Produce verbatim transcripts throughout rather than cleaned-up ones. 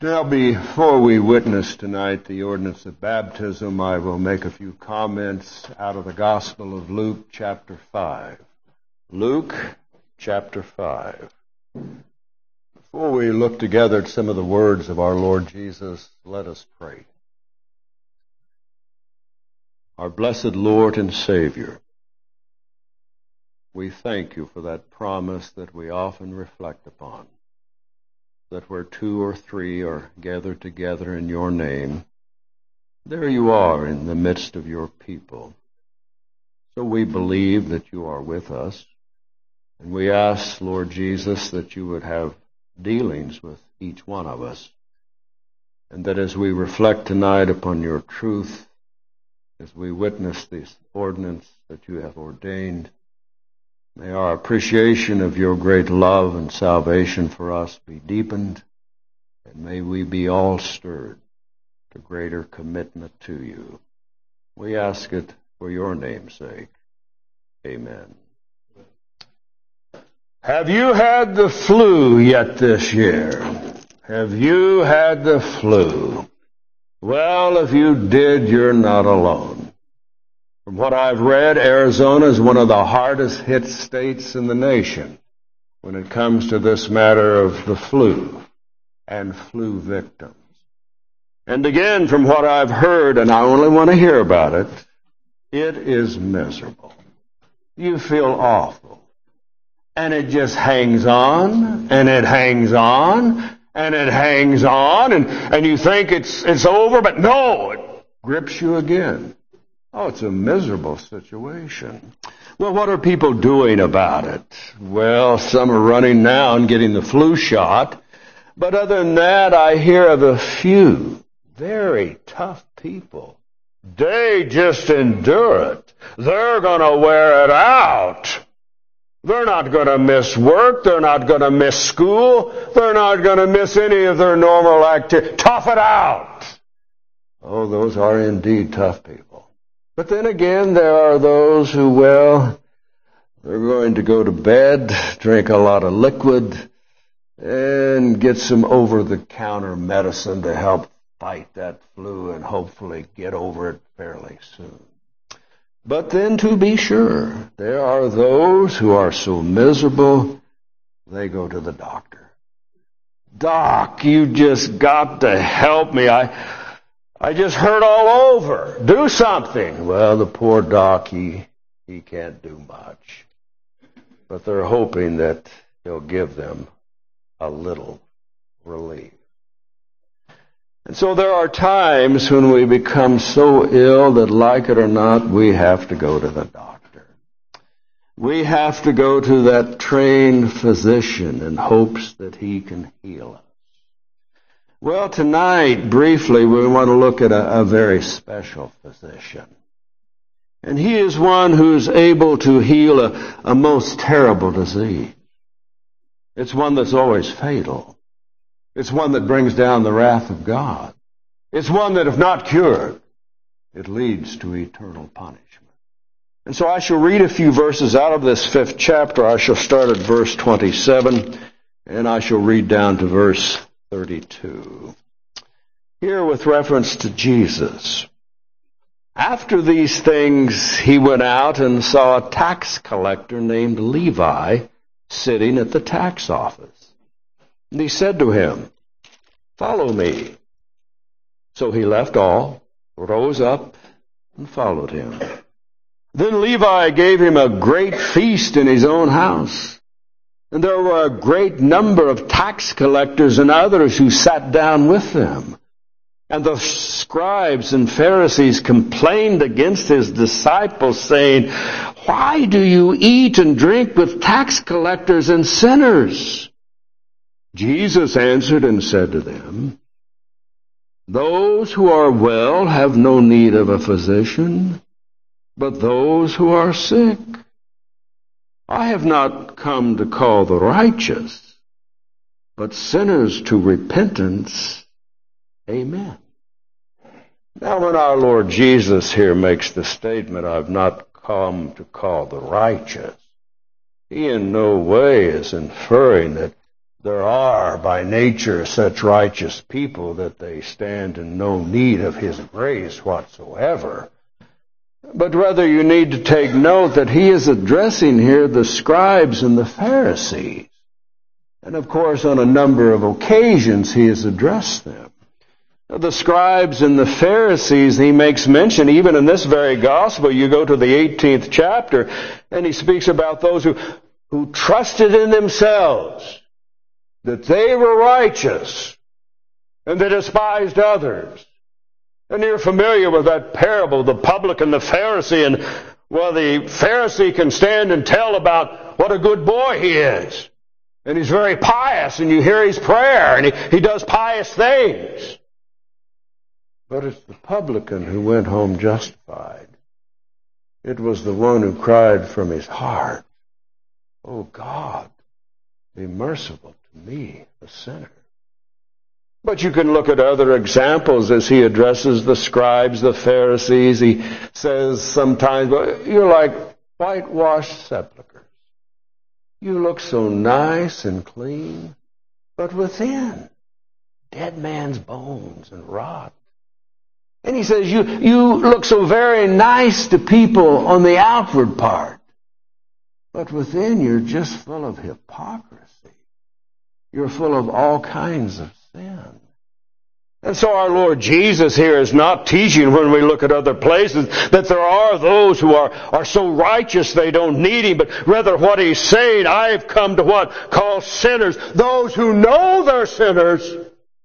Now, before we witness tonight the ordinance of baptism, I will make a few comments out of the Gospel of Luke, chapter five. Luke, chapter five. Before we look together at some of the words of our Lord Jesus, let us pray. Our blessed Lord and Savior, we thank you for that promise that we often reflect upon, that where two or three are gathered together in your name, there you are in the midst of your people. So we believe that you are with us, and we ask, Lord Jesus, that you would have dealings with each one of us, and that as we reflect tonight upon your truth, as we witness this ordinance that you have ordained, may our appreciation of your great love and salvation for us be deepened, and may we be all stirred to greater commitment to you. We ask it for your name's sake. Amen. Have you had the flu yet this year? Have you had the flu? Well, if you did, you're not alone. From what I've read, Arizona is one of the hardest hit states in the nation when it comes to this matter of the flu and flu victims. And again, from what I've heard, and I only want to hear about it, it is miserable. You feel awful. And it just hangs on, and it hangs on, and it hangs on, and, and you think it's it's over, but no, it grips you again. Oh, it's a miserable situation. Well, what are people doing about it? Well, some are running now and getting the flu shot. But other than that, I hear of a few very tough people. They just endure it. They're going to wear it out. They're not going to miss work. They're not going to miss school. They're not going to miss any of their normal activity. Tough it out. Oh, those are indeed tough people. But then again, there are those who, well, they're going to go to bed, drink a lot of liquid, and get some over-the-counter medicine to help fight that flu and hopefully get over it fairly soon. But then, to be sure, there are those who are so miserable, they go to the doctor. Doc, you just got to help me. I... I just hurt all over. Do something. Well, the poor doc, he, he can't do much. But they're hoping that he'll give them a little relief. And so there are times when we become so ill that, like it or not, we have to go to the doctor. We have to go to that trained physician in hopes that he can heal us. Well, tonight, briefly, we want to look at a, a very special physician. And he is one who's able to heal a, a most terrible disease. It's one that's always fatal. It's one that brings down the wrath of God. It's one that, if not cured, it leads to eternal punishment. And so I shall read a few verses out of this fifth chapter. I shall start at verse twenty-seven, and I shall read down to verse thirty-two. Here with reference to Jesus. After these things he went out and saw a tax collector named Levi sitting at the tax office. And he said to him, "Follow me." So he left all, rose up, and followed him. Then Levi gave him a great feast in his own house. And there were a great number of tax collectors and others who sat down with them. And the scribes and Pharisees complained against his disciples, saying, "Why do you eat and drink with tax collectors and sinners?" Jesus answered and said to them, "Those who are well have no need of a physician, but those who are sick. I have not come to call the righteous, but sinners to repentance." Amen. Now, when our Lord Jesus here makes the statement, "I've not come to call the righteous," he in no way is inferring that there are by nature such righteous people that they stand in no need of his grace whatsoever. But rather you need to take note that he is addressing here the scribes and the Pharisees. And of course, on a number of occasions he has addressed them. The scribes and the Pharisees, he makes mention, even in this very gospel, you go to the eighteenth chapter, and he speaks about those who, who trusted in themselves, that they were righteous, and they despised others. And you're familiar with that parable, the publican, the Pharisee, and, well, the Pharisee can stand and tell about what a good boy he is. And he's very pious, and you hear his prayer, and he, he does pious things. But it's the publican who went home justified. It was the one who cried from his heart, "Oh God, be merciful to me, a sinner." But you can look at other examples as he addresses the scribes, the Pharisees. He says sometimes, "Well, you're like whitewashed sepulchres. You look so nice and clean, but within, dead man's bones and rot." And he says, you, you look so very nice to people on the outward part, but within you're just full of hypocrisy. You're full of all kinds of sin. And so our Lord Jesus here is not teaching, when we look at other places, that there are those who are, are so righteous they don't need him, but rather what he's saying, I've come to what? Call sinners. Those who know they're sinners.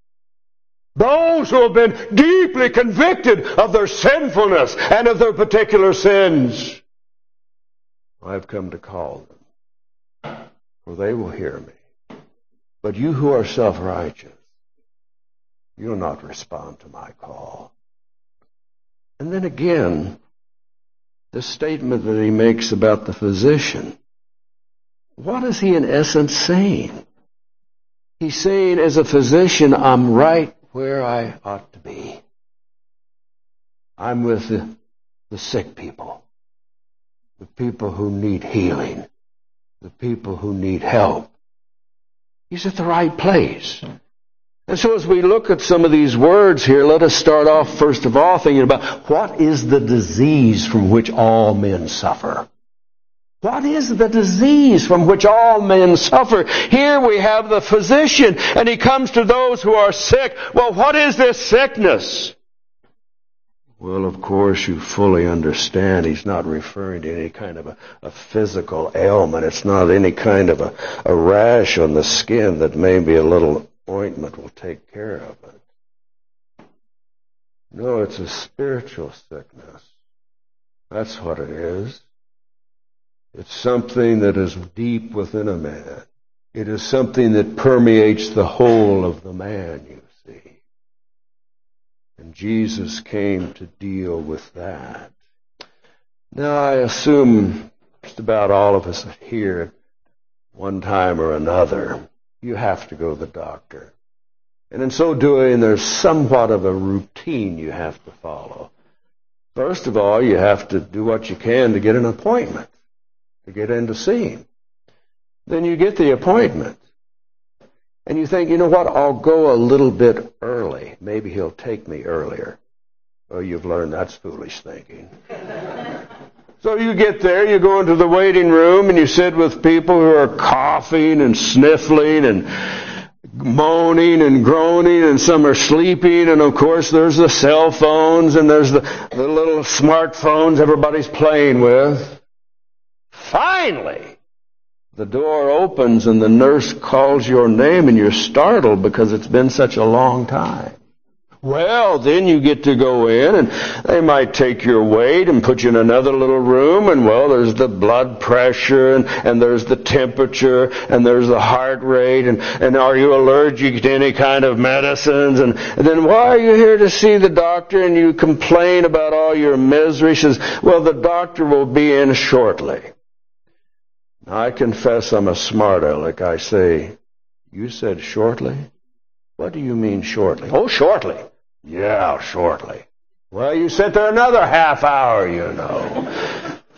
Those who have been deeply convicted of their sinfulness and of their particular sins. I've come to call them, for they will hear me. But you who are self-righteous, you'll not respond to my call. And then again, the statement that he makes about the physician. What is he in essence saying? He's saying, as a physician, I'm right where I ought to be. I'm with the, the sick people, the people who need healing, the people who need help. He's at the right place. And so as we look at some of these words here, let us start off first of all thinking about what is the disease from which all men suffer. What is the disease from which all men suffer? Here we have the physician, and he comes to those who are sick. Well, what is this sickness? Well, of course, you fully understand he's not referring to any kind of a, a physical ailment. It's not any kind of a, a rash on the skin that maybe a little ointment will take care of it. No, it's a spiritual sickness. That's what it is. It's something that is deep within a man. It is something that permeates the whole of the man, you see. And Jesus came to deal with that. Now, I assume just about all of us here at one time or another, you have to go to the doctor. And in so doing, there's somewhat of a routine you have to follow. First of all, you have to do what you can to get an appointment, to get in to see him. Then you get the appointment. And you think, you know what, I'll go a little bit early. Maybe he'll take me earlier. Well, you've learned that's foolish thinking. So you get there, you go into the waiting room, and you sit with people who are coughing and sniffling and moaning and groaning, and some are sleeping, and of course there's the cell phones, and there's the, the little smartphones everybody's playing with. Finally, the door opens and the nurse calls your name, and you're startled because it's been such a long time. Well, then you get to go in, and they might take your weight and put you in another little room, and well, there's the blood pressure, and, and there's the temperature, and there's the heart rate, and, and are you allergic to any kind of medicines? And, and then why are you here to see the doctor? And you complain about all your misery. She says, well, the doctor will be in shortly. Now, I confess I'm a smart aleck. I say, you said shortly? What do you mean shortly? Oh, shortly. Yeah, shortly. Well, you sit there another half hour, you know.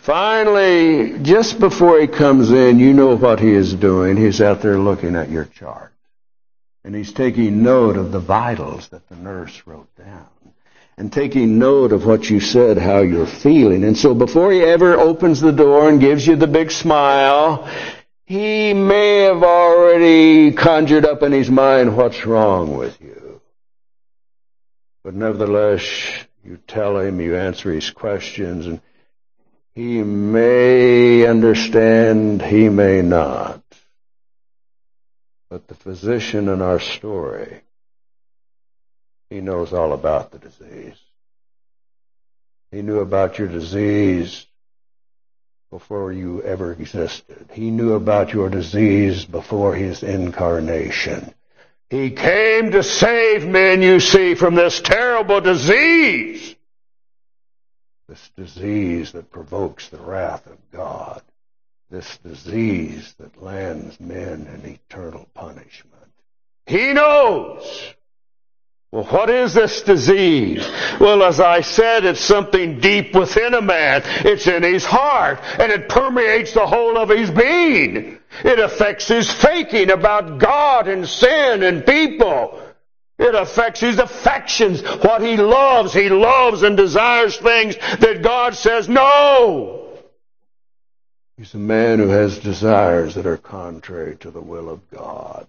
Finally, just before he comes in, you know what he is doing. He's out there looking at your chart. And he's taking note of the vitals that the nurse wrote down. And taking note of what you said, how you're feeling. And so before he ever opens the door and gives you the big smile, he may have already conjured up in his mind what's wrong with you. But nevertheless, you tell him, you answer his questions, and he may understand, he may not. But the physician in our story, he knows all about the disease. He knew about your disease before you ever existed. He knew about your disease before his incarnation. He came to save men, you see, from this terrible disease. This disease that provokes the wrath of God. This disease that lands men in eternal punishment. He knows. Well, what is this disease? Well, as I said, it's something deep within a man. It's in his heart, and it permeates the whole of his being. It affects his thinking about God and sin and people. It affects his affections, what he loves. He loves and desires things that God says no. He's a man who has desires that are contrary to the will of God.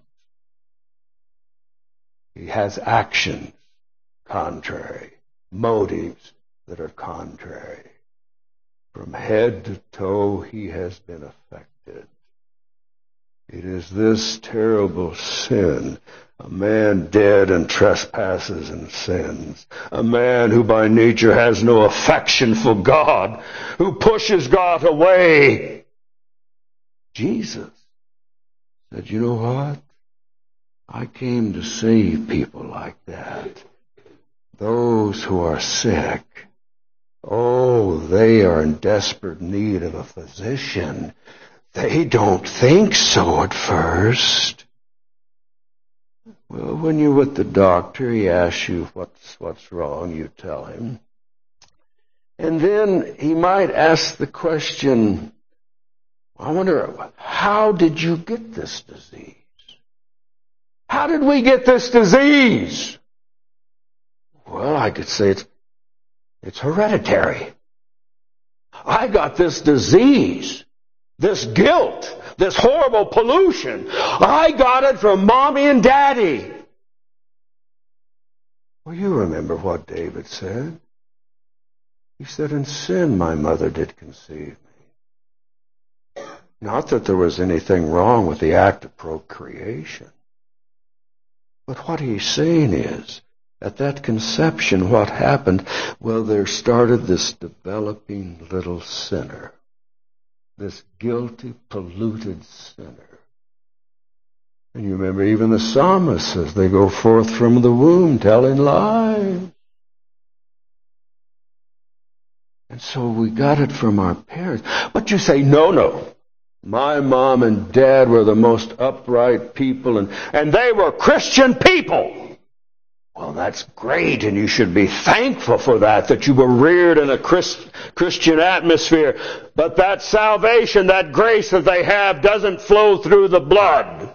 He has actions contrary, motives that are contrary. From head to toe, he has been affected. It is this terrible sin, a man dead in trespasses and sins, a man who by nature has no affection for God, who pushes God away. Jesus said, you know what? I came to save people like that. Those who are sick. Oh, they are in desperate need of a physician. They don't think so at first. Well, when you're with the doctor, he asks you what's, what's wrong. You tell him. And then he might ask the question, I wonder, how did you get this disease? How did we get this disease? Well, I could say it's, it's hereditary. I got this disease, this guilt, this horrible pollution. I got it from Mommy and Daddy. Well, you remember what David said. He said, in sin my mother did conceive me. Not that there was anything wrong with the act of procreation. But what he's saying is, at that conception, what happened? Well, there started this developing little sinner. This guilty, polluted sinner. And you remember even the psalmist says they go forth from the womb telling lies. And so we got it from our parents. But you say, no, no. My mom and dad were the most upright people, and, and they were Christian people. Well, that's great, and you should be thankful for that, that you were reared in a Christ, Christian atmosphere. But that salvation, that grace that they have, doesn't flow through the blood.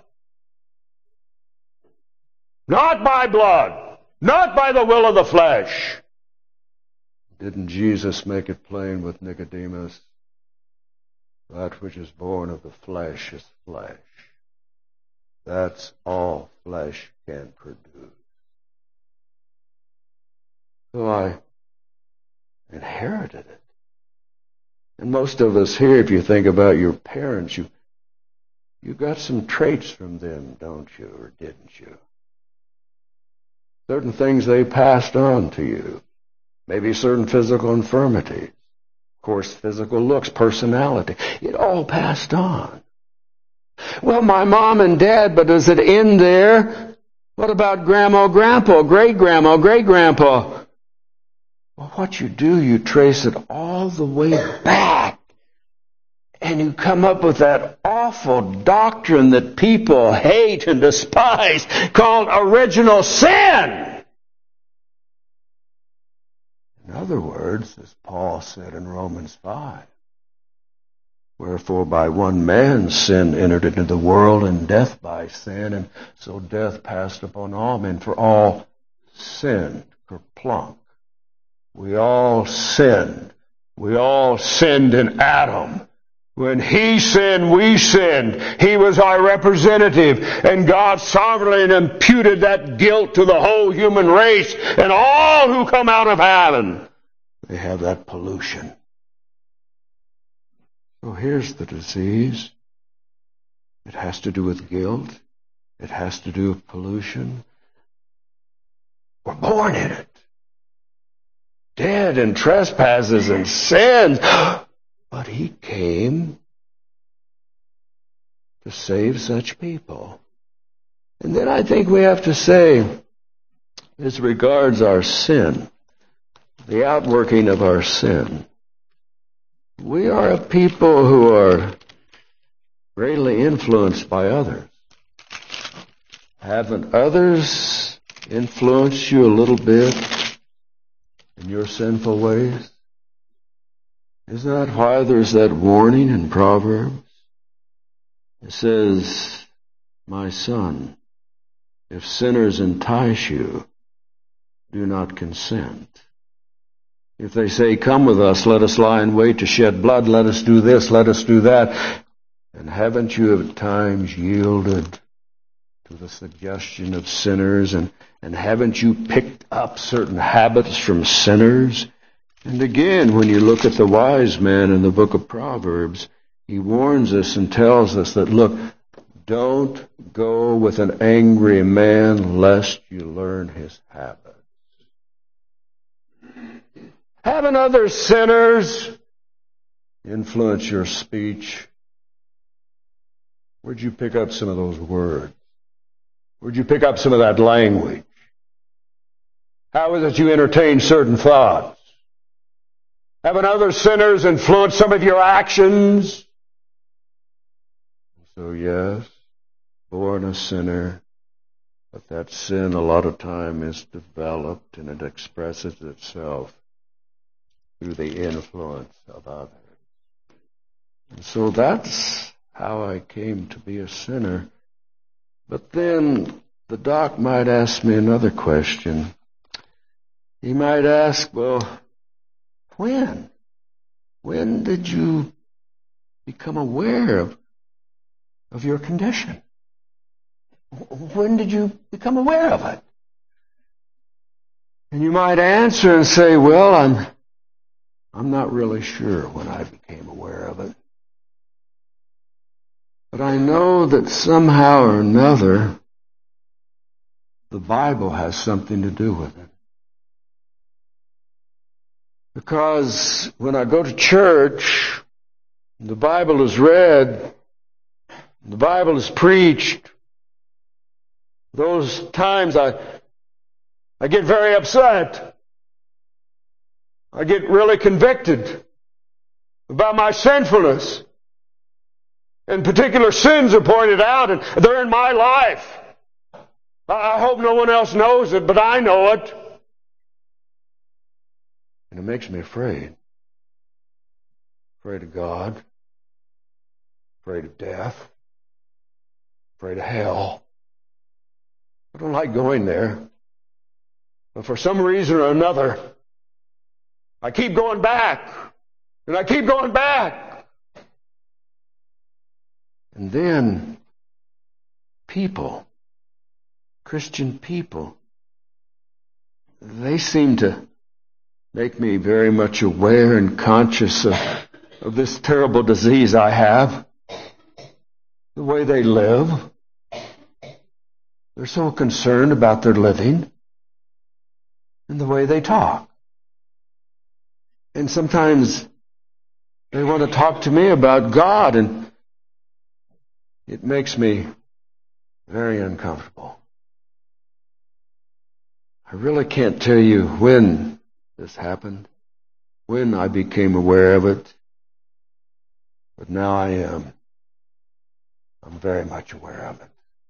Not by blood. Not by the will of the flesh. Didn't Jesus make it plain with Nicodemus? That which is born of the flesh is flesh. That's all flesh can produce. So I inherited it. And most of us here, if you think about your parents, you you got some traits from them, don't you, or didn't you? Certain things they passed on to you. Maybe certain physical infirmities. Of course, physical looks, personality. It all passed on. Well, my mom and dad, but does it end there? What about grandma, grandpa, great-grandma, great-grandpa? Well, what you do, you trace it all the way back. And you come up with that awful doctrine that people hate and despise called original sin. In other words, as Paul said in Romans five, Wherefore by one man sin entered into the world, and death by sin, and so death passed upon all men, for all sinned. Kerplunk. We all sinned. We all sinned in Adam. When he sinned, we sinned. He was our representative, and God sovereignly imputed that guilt to the whole human race, and all who come out of Adam, they have that pollution. So here's the disease. It has to do with guilt. It has to do with pollution. We're born in it. Dead in trespasses and sins. But he came to save such people. And then I think we have to say, as regards our sin, the outworking of our sin, we are a people who are greatly influenced by others. Haven't others influenced you a little bit in your sinful ways? Isn't that why there's that warning in Proverbs? It says, my son, if sinners entice you, do not consent. If they say, come with us, let us lie in wait to shed blood, let us do this, let us do that. And haven't you at times yielded to the suggestion of sinners? And, and haven't you picked up certain habits from sinners? And again, when you look at the wise man in the book of Proverbs, he warns us and tells us that, look, don't go with an angry man lest you learn his habits. Haven't other sinners influence your speech? Where'd you pick up some of those words? Where'd you pick up some of that language? How is it you entertain certain thoughts? Haven't other sinners influenced some of your actions? So yes, born a sinner, but that sin a lot of time is developed and it expresses itself through the influence of others. And so that's how I came to be a sinner. But then the doc might ask me another question. He might ask, well, when? When did you become aware of, of your condition? When did you become aware of it? And you might answer and say, well, I'm I'm not really sure when I became aware of it. But I know that somehow or another, the Bible has something to do with it. Because when I go to church, the Bible is read, the Bible is preached, those times I, I get very upset. I get really convicted about my sinfulness. And particular sins are pointed out, and they're in my life. I hope no one else knows it, but I know it. And it makes me afraid. Afraid of God. Afraid of death. Afraid of hell. I don't like going there. But for some reason or another, I keep going back. And I keep going back. And then people, Christian people, they seem to make me very much aware and conscious of, of this terrible disease I have. The way they live. They're so concerned about their living and the way they talk. And sometimes they want to talk to me about God, and it makes me very uncomfortable. I really can't tell you when this happened, when I became aware of it, but now I am. I'm very much aware of it.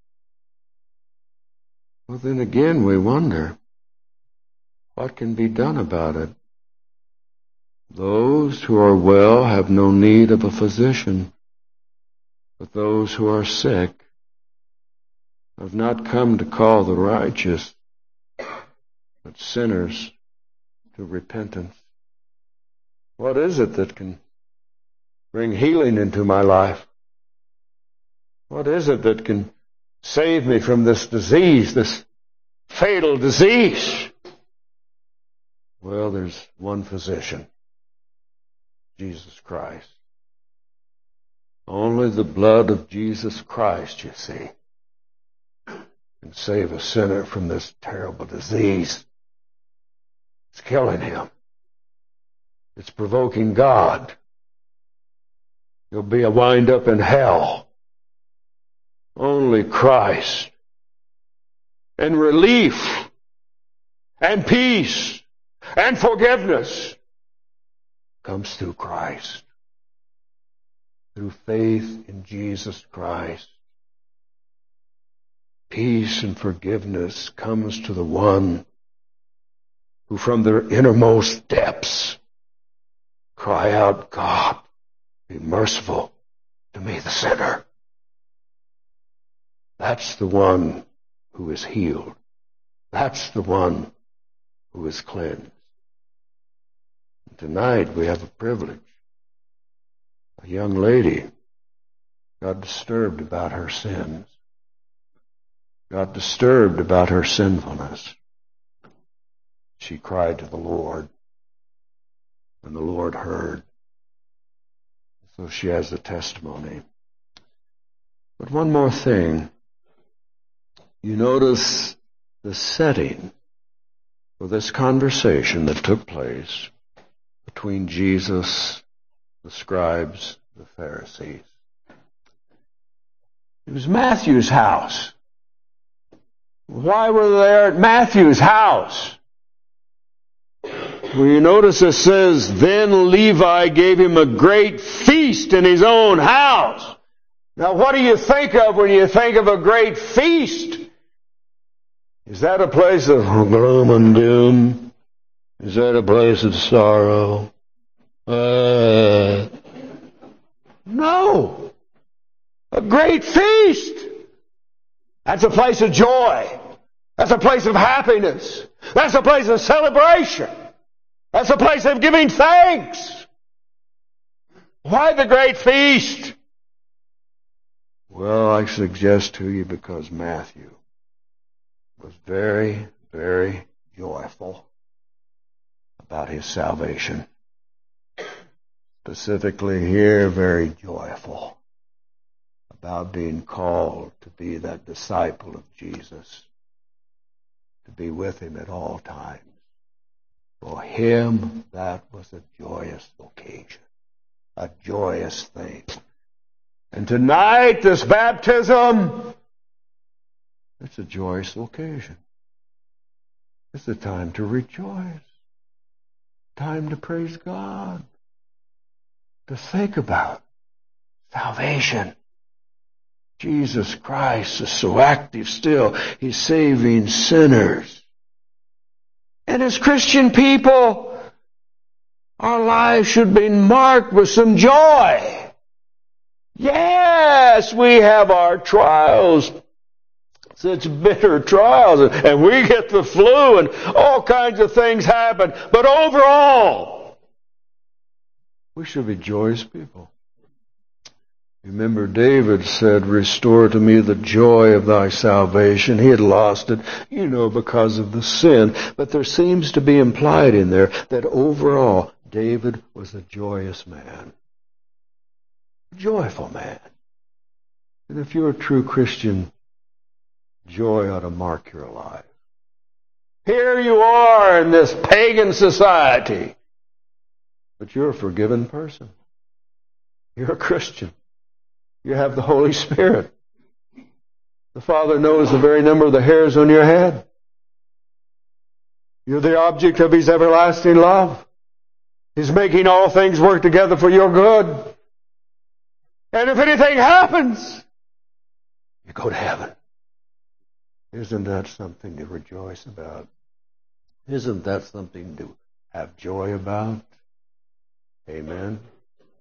Well, then again, we wonder, what can be done about it? Those who are well have no need of a physician, but those who are sick have not come to call the righteous, but sinners to repentance. What is it that can bring healing into my life? What is it that can save me from this disease, this fatal disease? Well, there's one physician, Jesus Christ. Only the blood of Jesus Christ, you see, can save a sinner from this terrible disease. It's killing him. It's provoking God. He'll be a wind up in hell. Only Christ and relief and peace and forgiveness comes through Christ. Through faith in Jesus Christ. Peace and forgiveness comes to the one who from their innermost depths cry out, God, be merciful to me, the sinner. That's the one who is healed. That's the one who is cleansed. And tonight we have a privilege. A young lady got disturbed about her sins, got disturbed about her sinfulness. She cried to the Lord, and the Lord heard. So she has a testimony. But one more thing. You notice the setting for this conversation that took place between Jesus, the scribes, the Pharisees. It was Matthew's house. Why were they there at Matthew's house? Well, you notice it says, then Levi gave him a great feast in his own house. Now, what do you think of when you think of a great feast? Is that a place of gloom and doom? Is that a place of sorrow? Uh, no. A great feast. That's a place of joy. That's a place of happiness. That's a place of celebration. That's a place of giving thanks. Why the great feast? Well, I suggest to you because Matthew was very, very joyful about his salvation. Specifically here, very joyful about being called to be that disciple of Jesus, to be with him at all times. For him, that was a joyous occasion, a joyous thing. And tonight, this baptism, it's a joyous occasion. It's a time to rejoice, time to praise God, to think about salvation. Jesus Christ is so active still. He's saving sinners. And as Christian people, our lives should be marked with some joy. Yes, we have our trials, such bitter trials, and we get the flu and all kinds of things happen. But overall, we should be joyous people. Remember, David said, restore to me the joy of thy salvation. He had lost it, you know, because of the sin. But there seems to be implied in there that overall, David was a joyous man. A joyful man. And if you're a true Christian, joy ought to mark your life. Here you are in this pagan society, but you're a forgiven person. You're a Christian. You have the Holy Spirit. The Father knows the very number of the hairs on your head. You're the object of His everlasting love. He's making all things work together for your good. And if anything happens, you go to heaven. Isn't that something to rejoice about? Isn't that something to have joy about? Amen.